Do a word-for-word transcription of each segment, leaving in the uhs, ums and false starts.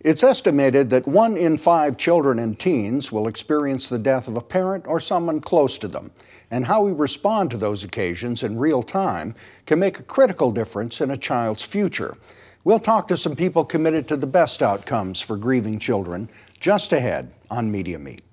It's estimated that one in five children and teens will experience the death of a parent or someone close to them, and how we respond to those occasions in real time can make a critical difference in a child's future. We'll talk to some people committed to the best outcomes for grieving children just ahead on Media Meet.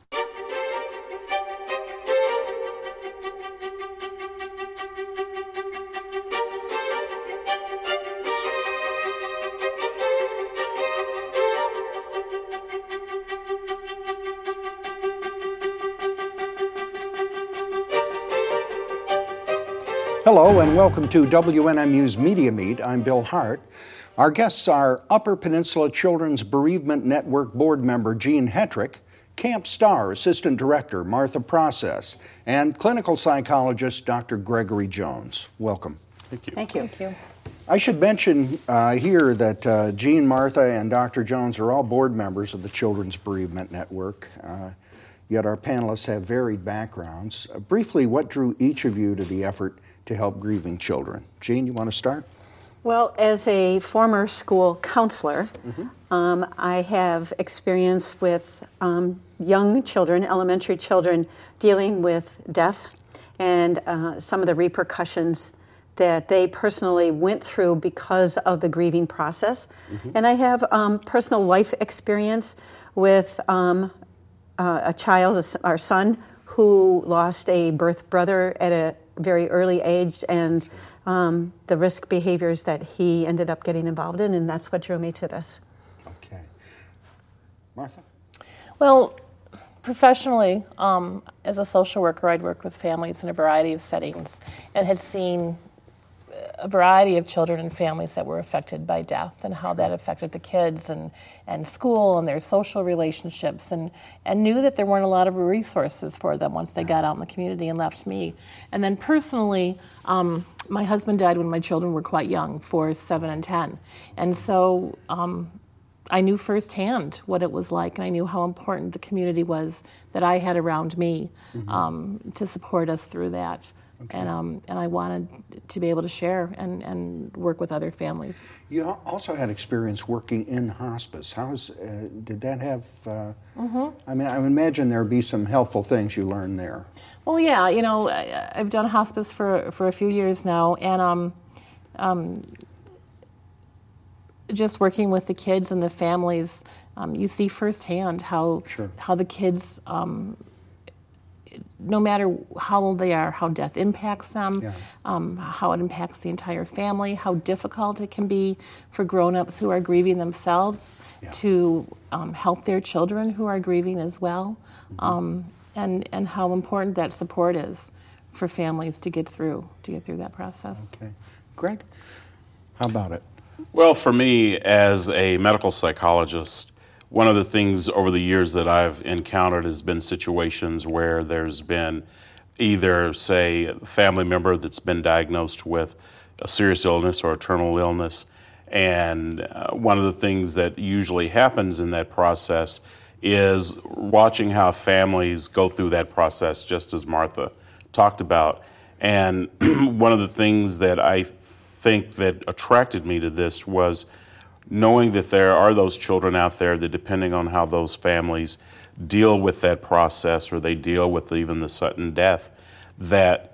Hello and welcome to W N M U's Media Meet. I'm Bill Hart. Our guests are Upper Peninsula Children's Bereavement Network board member Jean Hetrick, Camp Star Assistant Director Martha Process, and clinical psychologist Doctor Gregory Jones. Welcome. Thank you. Thank you. Thank you. I should mention uh, here that uh, Jean, Martha, and Doctor Jones are all board members of the Children's Bereavement Network. Uh, yet our panelists have varied backgrounds. Uh, briefly, what drew each of you to the effort to help grieving children? Jean, you want to start? Well, as a former school counselor, mm-hmm. um, I have experience with um, young children, elementary children, dealing with death and uh, some of the repercussions that they personally went through because of the grieving process. Mm-hmm. And I have um, personal life experience with um, uh, a child, our son, who lost a birth brother at a very early age, and um, the risk behaviors that he ended up getting involved in, and that's what drew me to this. Okay. Martha? Well, professionally, um, as a social worker, I'd worked with families in a variety of settings and had seen a variety of children and families that were affected by death and how that affected the kids and, and school and their social relationships, and, and knew that there weren't a lot of resources for them once they got out in the community and left me. And then personally, um, my husband died when my children were quite young, four, seven, and ten. And so um, I knew firsthand what it was like, and I knew how important the community was that I had around me mm-hmm. um, to support us through that. Okay. And um, and I wanted to be able to share and, and work with other families. You also had experience working in hospice. How's uh, did that have? Uh, mm-hmm. I mean, I imagine there'd be some helpful things you learned there. Well, yeah, you know, I, I've done hospice for for a few years now, and um, um, just working with the kids and the families, um, you see firsthand how sure. how the kids. Um, no matter how old they are, how death impacts them, yeah. um, how it impacts the entire family, how difficult it can be for grown-ups who are grieving themselves yeah. to um, help their children who are grieving as well, mm-hmm. um, and and how important that support is for families to get through to get through that process. Okay, Greg, how about it? Well, for me, as a medical psychologist, one of the things over the years that I've encountered has been situations where there's been either, say, a family member that's been diagnosed with a serious illness or a terminal illness, and uh, one of the things that usually happens in that process is watching how families go through that process, just as Martha talked about. And one of the things that I think that attracted me to this was knowing that there are those children out there that, depending on how those families deal with that process or they deal with even the sudden death, that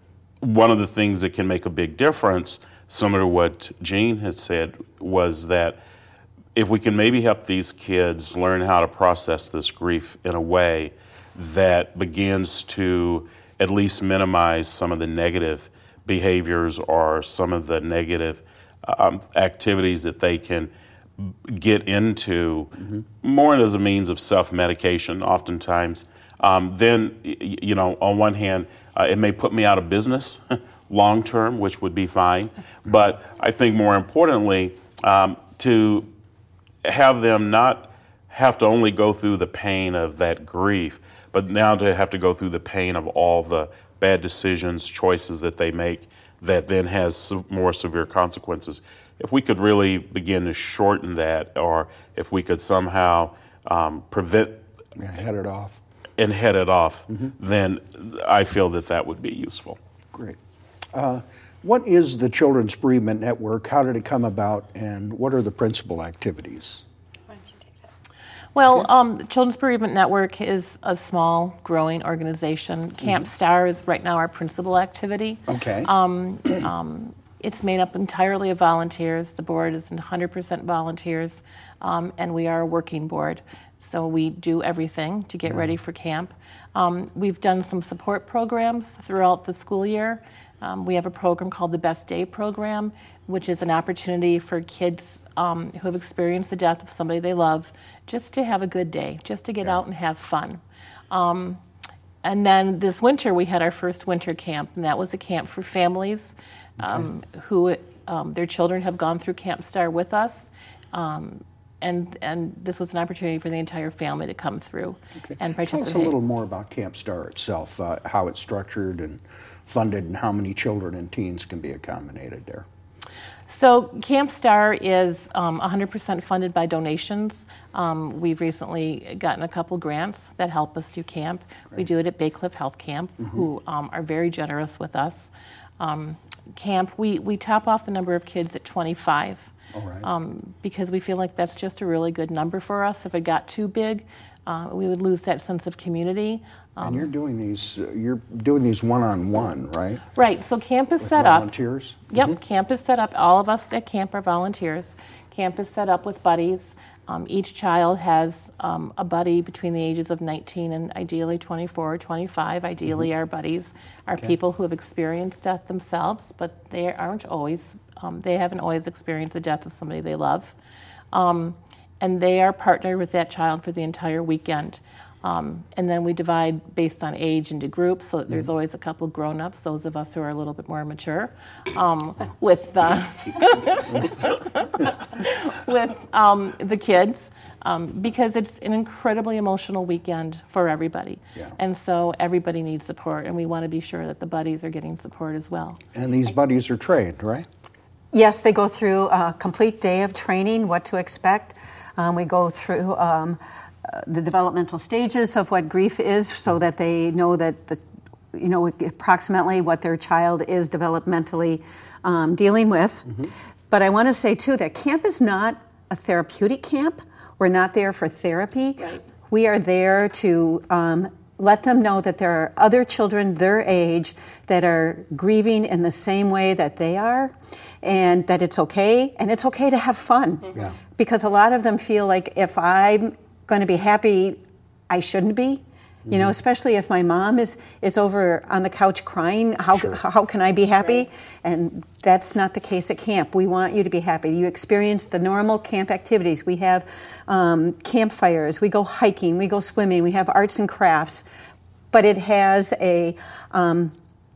one of the things that can make a big difference, similar to what Jean had said, was that if we can maybe help these kids learn how to process this grief in a way that begins to at least minimize some of the negative behaviors or some of the negative Um, activities that they can get into mm-hmm. more as a means of self-medication oftentimes, um, then, y- you know, on one hand, uh, it may put me out of business long term, which would be fine. But I think more importantly, um, to have them not have to only go through the pain of that grief, but now to have to go through the pain of all the bad decisions, choices that they make that then has more severe consequences. If we could really begin to shorten that, or if we could somehow um, prevent yeah, head it off and head it off, mm-hmm. then I feel that that would be useful. Great. Uh, what is the Children's Bereavement Network? How did it come about, and what are the principal activities? Well, um, Children's Bereavement Network is a small, growing organization. Camp mm-hmm. Star is right now our principal activity. Okay. Um, um, it's made up entirely of volunteers. The board is one hundred percent volunteers, um, and we are a working board. So we do everything to get yeah. ready for camp. Um, we've done some support programs throughout the school year. Um, we have a program called the Best Day Program, which is an opportunity for kids um, who have experienced the death of somebody they love just to have a good day, just to get yeah. out and have fun. Um, and then this winter we had our first winter camp, and that was a camp for families um, okay. who um, their children have gone through Camp Star with us. Um, and and this was an opportunity for the entire family to come through okay. and participate. Tell us a little more about Camp Star itself, uh, how it's structured and funded, and how many children and teens can be accommodated there. So Camp Star is um, one hundred percent funded by donations. Um, we've recently gotten a couple grants that help us do camp. Great. We do it at Bay Cliff Health Camp, mm-hmm. who um, are very generous with us. Um, camp, we, we top off the number of kids at twenty-five. All right. um, because we feel like that's just a really good number for us. If it got too big, uh, we would lose that sense of community. Um, and you're doing these, uh, you're doing these one-on-one, right? Right. So camp is With set volunteers? up. Yep. Mm-hmm. Camp is set up. All of us at camp are volunteers. Camp is set up with buddies. Um, each child has um, a buddy between the ages of nineteen and ideally twenty-four or twenty-five. Ideally, mm-hmm. our buddies are okay. people who have experienced death themselves, but they aren't always, um, they haven't always experienced the death of somebody they love. Um, and they are partnered with that child for the entire weekend. Um, and then we divide based on age into groups, so that there's mm-hmm. always a couple grown-ups, those of us who are a little bit more mature, um, with uh, with um, the kids, um, because it's an incredibly emotional weekend for everybody. Yeah. And so everybody needs support, and we want to be sure that the buddies are getting support as well. And these buddies are trained, right? Yes, they go through a complete day of training, what to expect. Um, we go through um, uh, the developmental stages of what grief is, so that they know that the, you know, approximately what their child is developmentally um, dealing with. Mm-hmm. But I want to say too that camp is not a therapeutic camp. We're not there for therapy. Right. We are there to um, let them know that there are other children their age that are grieving in the same way that they are, and that it's okay, and it's okay to have fun. Mm-hmm. Yeah. Because a lot of them feel like if I'm going to be happy, I shouldn't be. Mm-hmm. You know, especially if my mom is, is over on the couch crying, how sure. how can I be happy? Right. And that's not the case at camp. We want you to be happy. You experience the normal camp activities. We have um, campfires, we go hiking, we go swimming, we have arts and crafts, but it has a, um,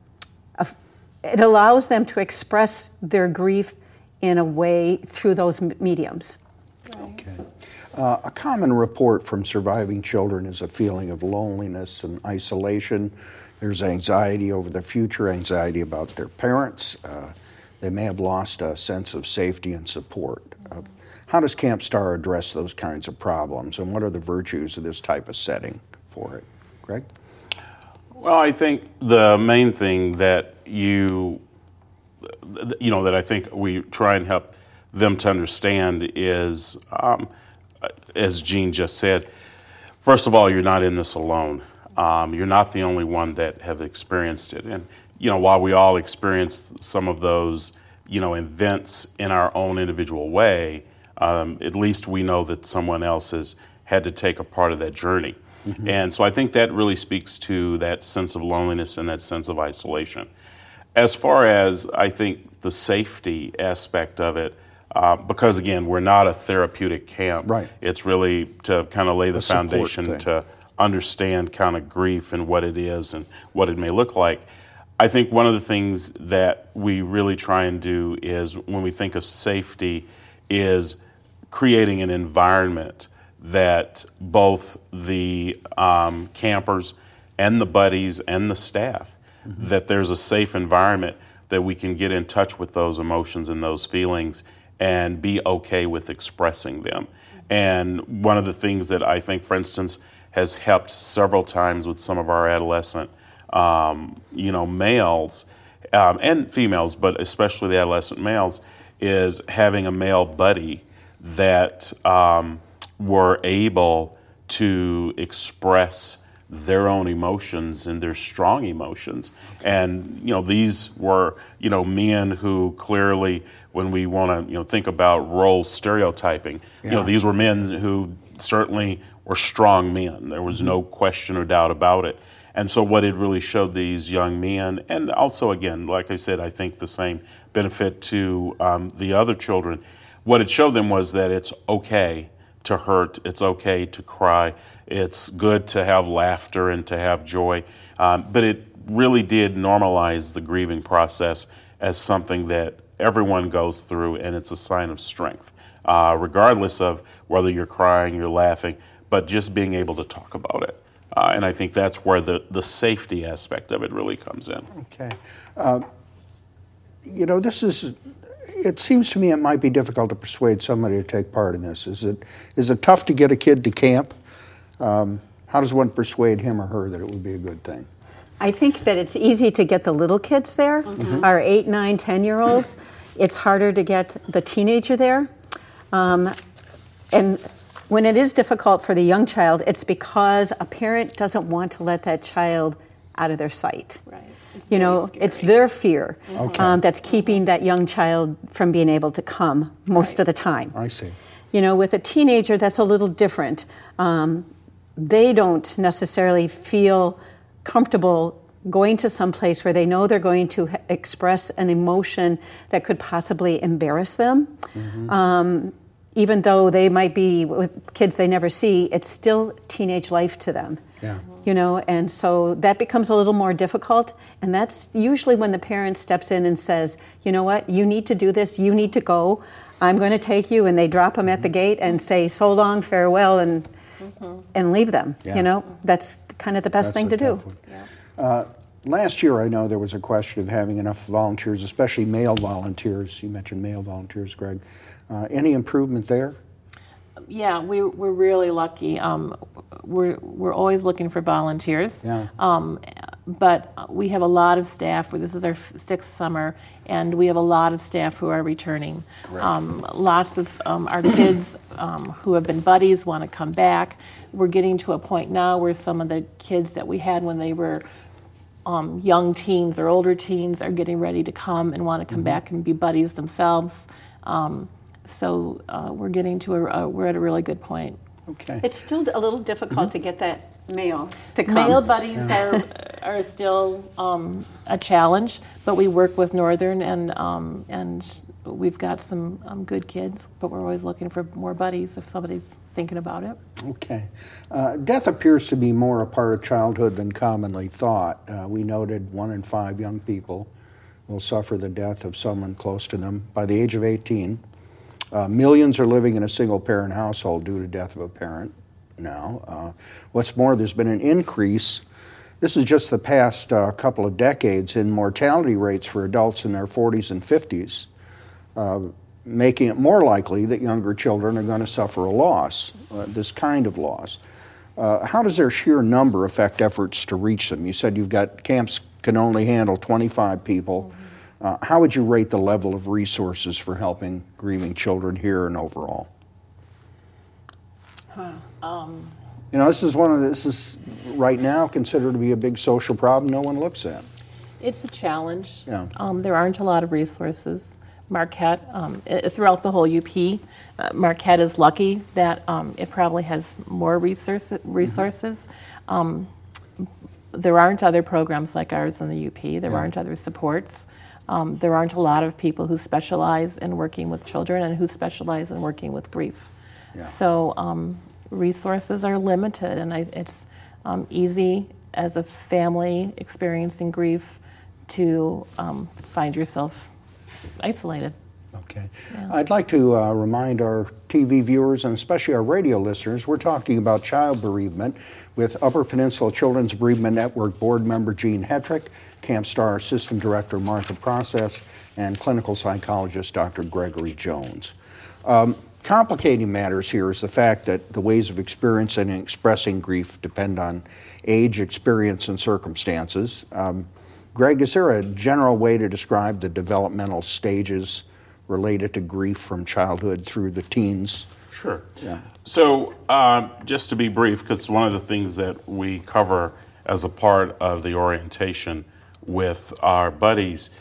a it allows them to express their grief in a way through those mediums. Okay. Uh, a common report from surviving children is a feeling of loneliness and isolation. There's anxiety over the future, anxiety about their parents. Uh, they may have lost a sense of safety and support. Uh, how does Camp Star address those kinds of problems, and what are the virtues of this type of setting for it? Greg? Well, I think the main thing that you, you know, that I think we try and help them to understand is, um, as Jean just said, first of all, you're not in this alone. Um, you're not the only one that have experienced it. And, you know, while we all experience some of those, you know, events in our own individual way, um, at least we know that someone else has had to take a part of that journey. Mm-hmm. And so I think that really speaks to that sense of loneliness and that sense of isolation. As far as, I think, the safety aspect of it, Uh, because again, we're not a therapeutic camp. Right. It's really to kind of lay the a foundation thing. to understand kind of grief and what it is and what it may look like. I think one of the things that we really try and do is, when we think of safety, is creating an environment that both the um, campers and the buddies and the staff, mm-hmm. that there's a safe environment that we can get in touch with those emotions and those feelings and be okay with expressing them. And one of the things that I think, for instance, has helped several times with some of our adolescent, um, you know, males um, and females, but especially the adolescent males, is having a male buddy that um, were able to express their own emotions and their strong emotions. And, you know, these were, you know, men who clearly, when we want to, you know, think about role stereotyping, yeah. you know, these were men who certainly were strong men. There was mm-hmm. no question or doubt about it. And so what it really showed these young men, and also, again, like I said, I think the same benefit to um, the other children, what it showed them was that it's okay to hurt, it's okay to cry, it's good to have laughter and to have joy, um, but it really did normalize the grieving process as something that everyone goes through, and it's a sign of strength, uh, regardless of whether you're crying, you're laughing, but just being able to talk about it. Uh, and I think that's where the, the safety aspect of it really comes in. Okay. Uh, you know, this is, it seems to me it might be difficult to persuade somebody to take part in this. Is it is it tough to get a kid to camp? Um, how does one persuade him or her that it would be a good thing? I think that it's easy to get the little kids there, mm-hmm. our eight, nine, ten-year-olds. It's harder to get the teenager there. Um, and when it is difficult for the young child, it's because a parent doesn't want to let that child out of their sight. Right. It's you know, scary. It's their fear okay. um, that's keeping that young child from being able to come most right. of the time. I see. You know, with a teenager, that's a little different. Um, they don't necessarily feel comfortable going to some place where they know they're going to ha- express an emotion that could possibly embarrass them. Mm-hmm. Um, even though they might be with kids they never see, it's still teenage life to them. Yeah. You know, and so that becomes a little more difficult, and that's usually when the parent steps in and says, you know what, you need to do this, you need to go, I'm going to take you, and they drop them at the gate and say so long, farewell, and mm-hmm. and leave them. Yeah. You know, that's kind of the best that's thing to do. Yeah. Uh, last year, I know there was a question of having enough volunteers, especially male volunteers. You mentioned male volunteers, Greg. Uh, any improvement there? Yeah, we, we're really lucky. Um, we're we're always looking for volunteers. Yeah. Um, but we have a lot of staff. This is our sixth summer, and we have a lot of staff who are returning. Um, lots of um, our kids um, who have been buddies want to come back. We're getting to a point now where some of the kids that we had when they were um, young teens or older teens are getting ready to come and want to come mm-hmm. back and be buddies themselves. Um, So uh, we're getting to a, uh, we're at a really good point. Okay. It's still a little difficult mm-hmm. to get that male to come. Male buddies yeah. are are still um, a challenge, but we work with Northern, and um, and we've got some um, good kids, but we're always looking for more buddies if somebody's thinking about it. Okay. Uh, death appears to be more a part of childhood than commonly thought. Uh, we noted one in five young people will suffer the death of someone close to them by the age of eighteen. Uh, millions are living in a single-parent household due to death of a parent now. Uh, what's more, there's been an increase, this is just the past uh, couple of decades, in mortality rates for adults in their forties and fifties, uh, making it more likely that younger children are going to suffer a loss, uh, this kind of loss. Uh, how does their sheer number affect efforts to reach them? You said you've got camps can only handle twenty-five people. Mm-hmm. Uh, how would you rate the level of resources for helping grieving children here and overall? Huh. Um, you know, this is one of the, this is right now considered to be a big social problem no one looks at. It's a challenge. Yeah. Um, there aren't a lot of resources. Marquette, um, throughout the whole U P, uh, Marquette is lucky that um, it probably has more resource, resources. Mm-hmm. Um, there aren't other programs like ours in the U P. There yeah. aren't other supports. Um, there aren't a lot of people who specialize in working with children and who specialize in working with grief. Yeah. So um, resources are limited, and I, it's um, easy as a family experiencing grief to um, find yourself isolated. Okay. Yeah. I'd like to uh, remind our T V viewers and especially our radio listeners, we're talking about child bereavement with Upper Peninsula Children's Bereavement Network board member Jean Hetrick, Camp Star Assistant Director Martha Process, and clinical psychologist Doctor Gregory Jones. Um, complicating matters here is the fact that the ways of experiencing and expressing grief depend on age, experience, and circumstances. Um, Greg, is there a general way to describe the developmental stages related to grief from childhood through the teens Sure. Yeah. So uh, just to be brief, because one of the things that we cover as a part of the orientation with our buddies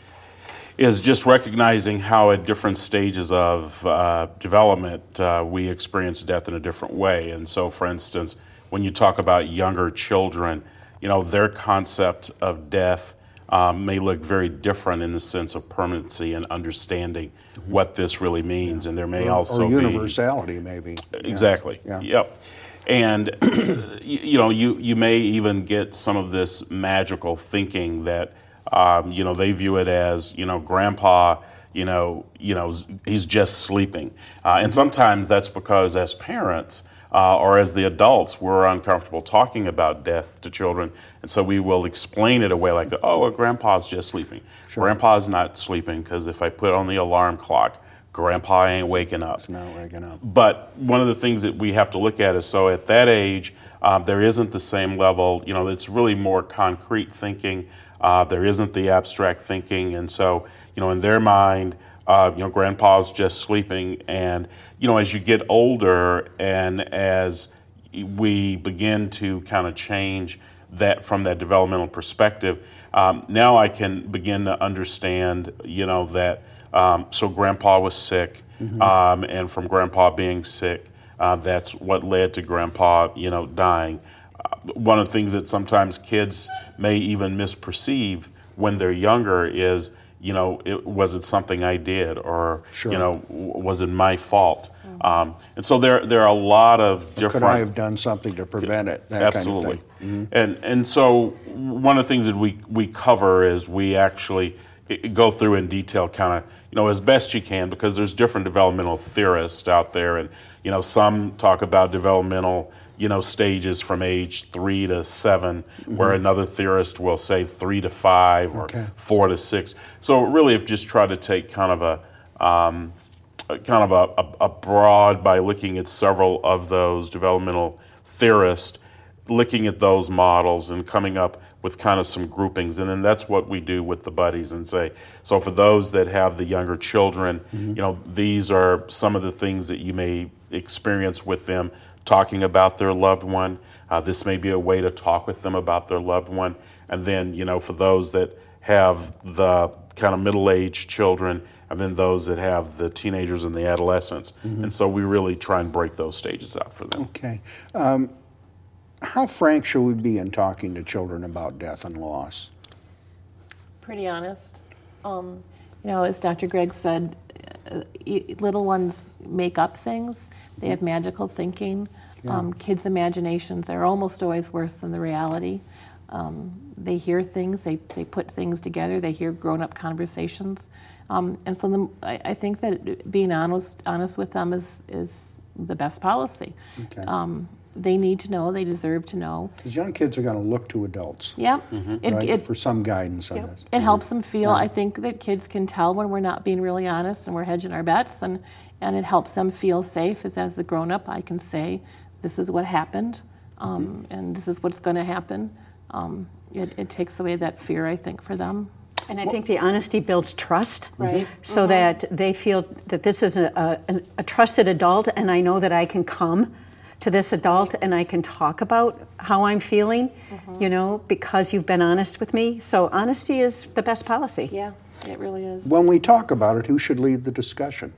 is just recognizing how at different stages of uh, development uh, we experience death in a different way. And so, for instance, when you talk about younger children, you know, their concept of death um, may look very different in the sense of permanency and understanding mm-hmm. what this really means. Yeah. And there may or, also or be universality, maybe. Exactly. Yeah. Yep. And you know, you you may even get some of this magical thinking that um, you know they view it as you know grandpa. You know, you know, he's just sleeping, uh, and sometimes that's because as parents. Uh, or as the adults, we're uncomfortable talking about death to children, and so we will explain it away like, oh, well, grandpa's just sleeping. Sure. Grandpa's not sleeping because if I put on the alarm clock, grandpa ain't waking up. It's not waking up. But one of the things that we have to look at is, so at that age, um, there isn't the same level, you know, it's really more concrete thinking. Uh, there isn't the abstract thinking, and so, you know, in their mind, Uh, you know, grandpa's just sleeping, and you know, as you get older, and as we begin to kind of change that from that developmental perspective, um, now I can begin to understand, you know, that um, so grandpa was sick, mm-hmm. um, and from grandpa being sick, uh, that's what led to grandpa, you know, dying. Uh, one of the things that sometimes kids may even misperceive when they're younger is, you know, it, was it something I did, or sure. you know, w- was it my fault? Mm-hmm. Um, and so there, there are a lot of different. Could I have done something to prevent it? That absolutely. Kind of thing. Mm-hmm. And and so one of the things that we we cover is we actually go through in detail, kind of, you know, as best you can, because there's different developmental theorists out there, and you know, some talk about developmental, you know, stages from age three to seven, mm-hmm. where another theorist will say three to five or okay. four to six. So really, I've just tried to take kind of a, um, a kind of a, a, a broad, by looking at several of those developmental theorists, looking at those models and coming up with kind of some groupings, and then that's what we do with the buddies and say, so for those that have the younger children, mm-hmm. you know, these are some of the things that you may experience with them. Talking about their loved one. Uh, this may be a way to talk with them about their loved one. And then, you know, for those that have the kind of middle-aged children, and then those that have the teenagers and the adolescents. Mm-hmm. And so we really try and break those stages out for them. Okay. Um, how frank should we be in talking to children about death and loss? Pretty honest. Um, you know, as Doctor Greg said, uh, little ones make up things. They have magical thinking. Yeah. Um, kids' imaginations are almost always worse than the reality. Um, they hear things, they, they put things together, they hear grown-up conversations. Um, and so the, I, I think that being honest honest with them is, is the best policy. Okay. Um, they need to know, they deserve to know. Because young kids are going to look to adults. Yeah. Mm-hmm. It, right, it, for some guidance on yeah. this. It mm-hmm. helps them feel, yeah. I think that kids can tell when we're not being really honest and we're hedging our bets, and, and it helps them feel safe as, as a grown-up. I can say, this is what happened, um, mm-hmm. and this is what's going to happen. Um, it, it takes away that fear, I think, for them. And I think the honesty builds trust, right? So mm-hmm. that they feel that this is a, a, a trusted adult, and I know that I can come to this adult and I can talk about how I'm feeling, mm-hmm. you know, because you've been honest with me. So honesty is the best policy. Yeah, it really is. When we talk about it, who should lead the discussion?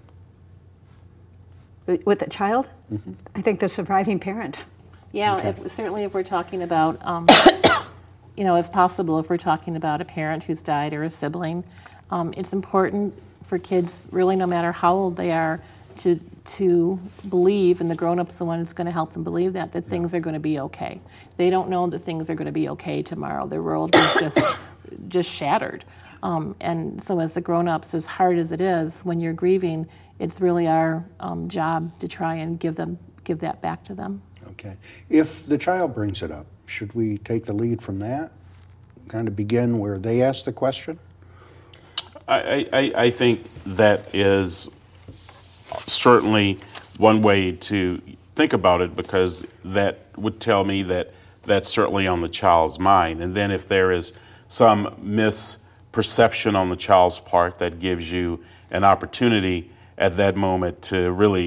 With the child? Mm-hmm. I think the surviving parent. Yeah, Okay. if, certainly if we're talking about, um, you know, if possible, if we're talking about a parent who's died or a sibling, um, it's important for kids, really no matter how old they are, to to believe, and the grown-up's the one that's going to help them believe that, that things are going to be okay. They don't know that things are going to be okay tomorrow. Their world is just just shattered. Um, and so as the grown-ups, as hard as it is, when you're grieving, it's really our um, job to try and give them give that back to them. Okay. If the child brings it up, should we take the lead from that? Kind of begin where they ask the question? I, I, I think that is certainly one way to think about it, because that would tell me that that's certainly on the child's mind. And then if there is some misperception on the child's part, that gives you an opportunity at that moment to really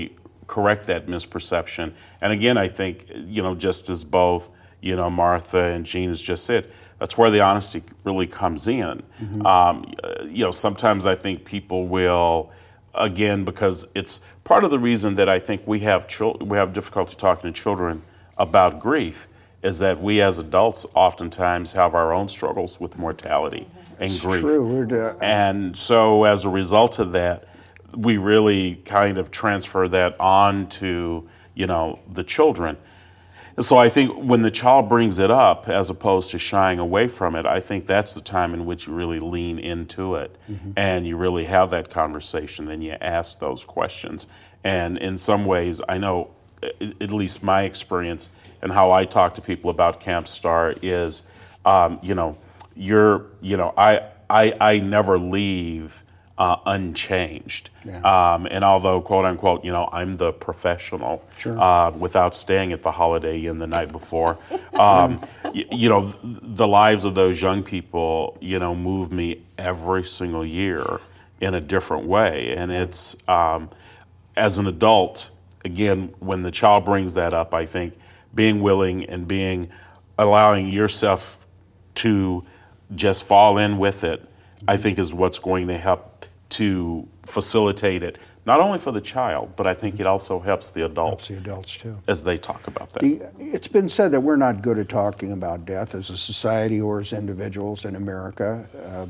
correct that misperception. And again, I think, you know, just as both, you know, Martha and Jean has just said, that's where the honesty really comes in. Mm-hmm. Um, you know, sometimes I think people will, again, because it's part of the reason that I think we have chil- we have difficulty talking to children about grief is that we as adults oftentimes have our own struggles with mortality and it's grief. True. We're de- and so as a result of that, we really kind of transfer that on to, you know, the children. And so I think when the child brings it up, as opposed to shying away from it, I think that's the time in which you really lean into it mm-hmm. and you really have that conversation and you ask those questions. And in some ways, I know, at least my experience and how I talk to people about Camp Star is, um, you know, you're, you know, I, I, I never leave Uh, unchanged. Yeah. Um, and although, quote unquote, you know, I'm the professional sure. uh, without staying at the Holiday Inn the night before, um, y- you know, th- the lives of those young people, you know, move me every single year in a different way. And it's, um, as an adult, again, when the child brings that up, I think being willing and being, allowing yourself to just fall in with it, I think is what's going to help to facilitate it, not only for the child, but I think it also helps the adults, helps the adults too, as they talk about that. The, it's been said that we're not good at talking about death as a society or as individuals in America. Uh,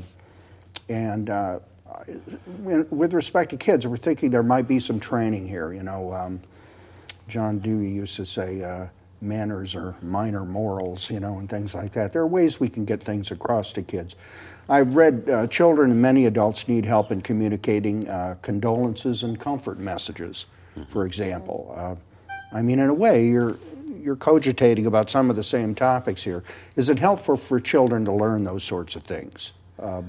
and uh, with respect to kids, we're thinking there might be some training here. You know, um, John Dewey used to say, uh, manners are minor morals, you know, and things like that. There are ways we can get things across to kids. I've read uh, children and many adults need help in communicating uh, condolences and comfort messages, for example. Uh, I mean, in a way, you're you're cogitating about some of the same topics here. Is it helpful for children to learn those sorts of things? Um,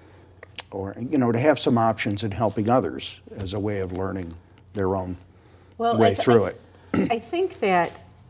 or, you know, to have some options in helping others as a way of learning their own well, way I th- through I it? th- I think that,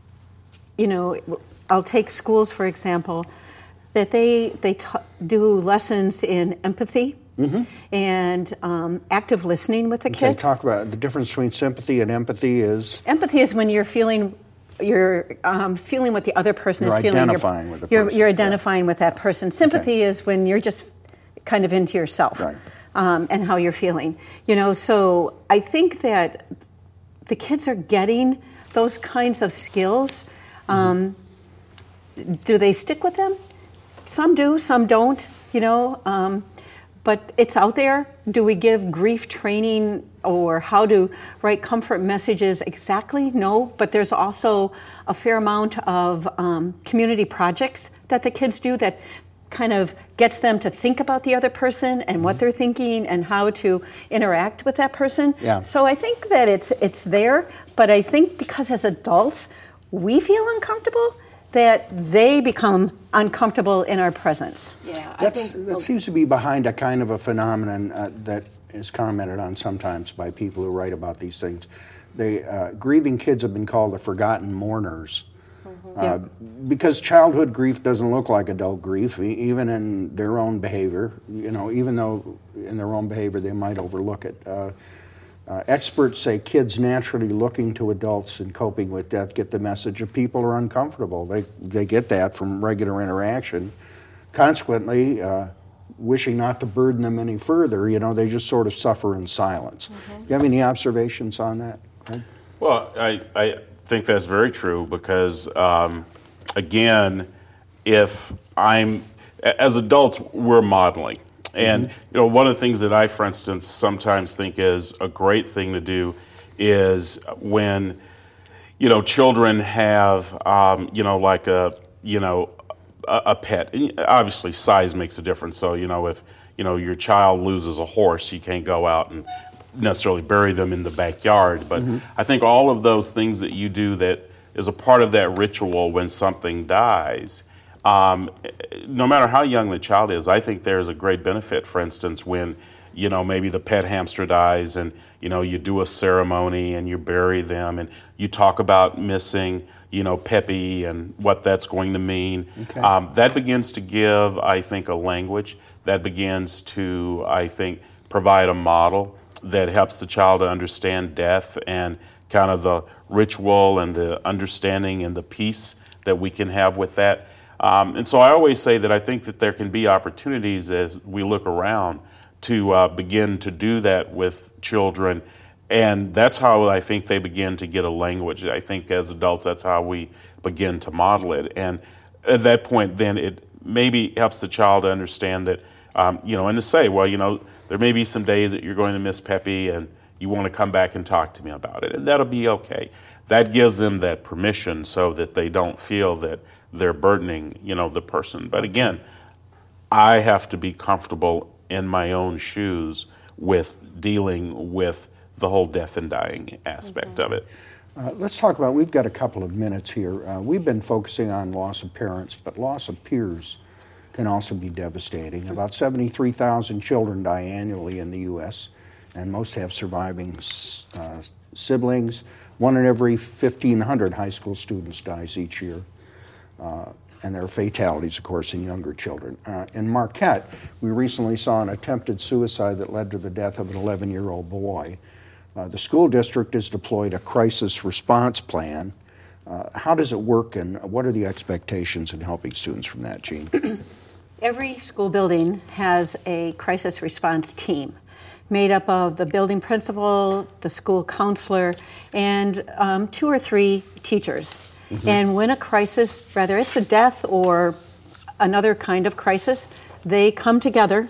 you know, I'll take schools, for example, that they they ta- do lessons in empathy mm-hmm. and um, active listening with the okay, kids. Talk about the difference between sympathy and empathy is? Empathy is when you're feeling, you're um, feeling what the other person you're is feeling. Identifying you're, with the you're, person. You're identifying yeah. with that person. Sympathy okay. is when you're just kind of into yourself right. um, and how you're feeling. You know, so I think that the kids are getting those kinds of skills. Um, mm-hmm. Do they stick with them? Some do, some don't, you know, um, but it's out there. Do we give grief training or how to write comfort messages exactly? No, but there's also a fair amount of um, community projects that the kids do that kind of gets them to think about the other person and what they're thinking and how to interact with that person. Yeah. So I think that it's it's there, but I think because as adults, we feel uncomfortable, that they become uncomfortable in our presence. Yeah, I That's, think that well, seems to be behind a kind of a phenomenon uh, that is commented on sometimes by people who write about these things. They, uh, grieving kids have been called the forgotten mourners. Mm-hmm. Uh, yeah. Because childhood grief doesn't look like adult grief, e- even in their own behavior. You know, even though in their own behavior they might overlook it. Uh, Uh, experts say kids naturally looking to adults and coping with death get the message of people are uncomfortable. They they get that from regular interaction. Consequently, uh, wishing not to burden them any further, you know, they just sort of suffer in silence. Mm-hmm. Do you have any observations on that, Craig? Well, I, I think that's very true because, um, again, if I'm, as adults, we're modeling. And, you know, one of the things that I, for instance, sometimes think is a great thing to do is when, you know, children have, um, you know, like a, you know, a, a pet. And obviously, size makes a difference. So, you know, if, you know, your child loses a horse, you can't go out and necessarily bury them in the backyard. But mm-hmm. I think all of those things that you do that is a part of that ritual when something dies, Um, no matter how young the child is, I think there's a great benefit, for instance, when, you know, maybe the pet hamster dies and, you know, you do a ceremony and you bury them and you talk about missing, you know, Peppy and what that's going to mean. Okay. Um, that begins to give, I think, a language that begins to, I think, provide a model that helps the child to understand death and kind of the ritual and the understanding and the peace that we can have with that. Um, and so I always say that I think that there can be opportunities as we look around to uh, begin to do that with children. And that's how I think they begin to get a language. I think as adults, that's how we begin to model it. And at that point, then it maybe helps the child to understand that, um, you know, and to say, well, you know, there may be some days that you're going to miss Peppy and you want to come back and talk to me about it. And that'll be okay. That gives them that permission so that they don't feel that they're burdening, you know, the person. But again, I have to be comfortable in my own shoes with dealing with the whole death and dying aspect mm-hmm. of it. Uh, let's talk about, we've got a couple of minutes here. Uh, we've been focusing on loss of parents, but loss of peers can also be devastating. About seventy-three thousand children die annually in the U S, and most have surviving uh, siblings. One in every fifteen hundred high school students dies each year. Uh, and there are fatalities, of course, in younger children. Uh, in Marquette, we recently saw an attempted suicide that led to the death of an eleven-year-old boy. Uh, the school district has deployed a crisis response plan. Uh, how does it work, and what are the expectations in helping students from that, Jean? Every school building has a crisis response team made up of the building principal, the school counselor, and um, two or three teachers. Mm-hmm. And when a crisis, whether it's a death or another kind of crisis, they come together,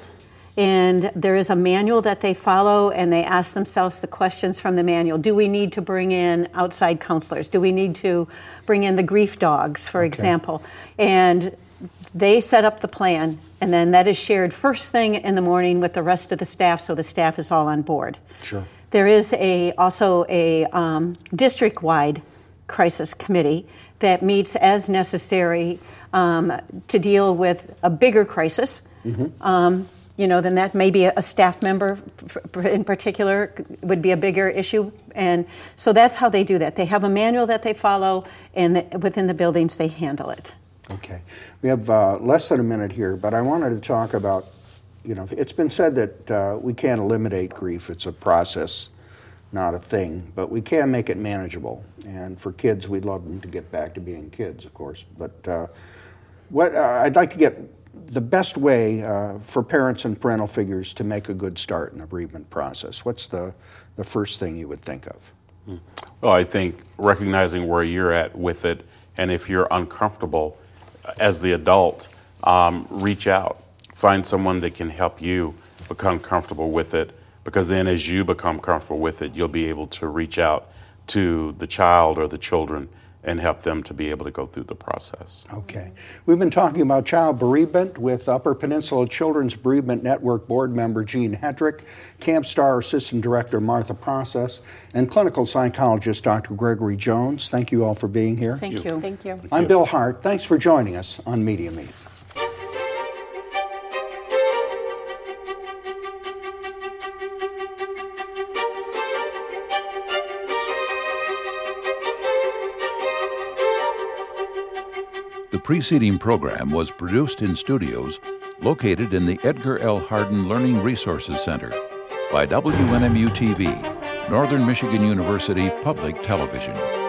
and there is a manual that they follow, and they ask themselves the questions from the manual. Do we need to bring in outside counselors? Do we need to bring in the grief dogs, for okay. example? And they set up the plan, and then that is shared first thing in the morning with the rest of the staff, so the staff is all on board. Sure. There is a also a um, district-wide crisis committee that meets as necessary um, to deal with a bigger crisis. Mm-hmm. Um, you know, then that may be a staff member in particular would be a bigger issue. And so that's how they do that. They have a manual that they follow, and the, within the buildings they handle it. Okay. We have uh, less than a minute here, but I wanted to talk about, you know, it's been said that uh, we can't eliminate grief. It's a process, not a thing, but we can make it manageable. And for kids, we'd love them to get back to being kids, of course. But uh, what uh, I'd like to get the best way uh, for parents and parental figures to make a good start in the bereavement process. What's the, the first thing you would think of? Well, I think recognizing where you're at with it, and if you're uncomfortable as the adult, um, reach out. Find someone that can help you become comfortable with it, because then as you become comfortable with it, you'll be able to reach out to the child or the children and help them to be able to go through the process. Okay. We've been talking about child bereavement with Upper Peninsula Children's Bereavement Network board member Jean Hedrick, Camp Star Assistant Director Martha Process, and clinical psychologist Doctor Gregory Jones. Thank you all for being here. Thank you. Thank you. I'm Bill Hart. Thanks for joining us on Media Meet. The preceding program was produced in studios located in the Edgar L. Hardin Learning Resources Center by W N M U T V, Northern Michigan University Public Television.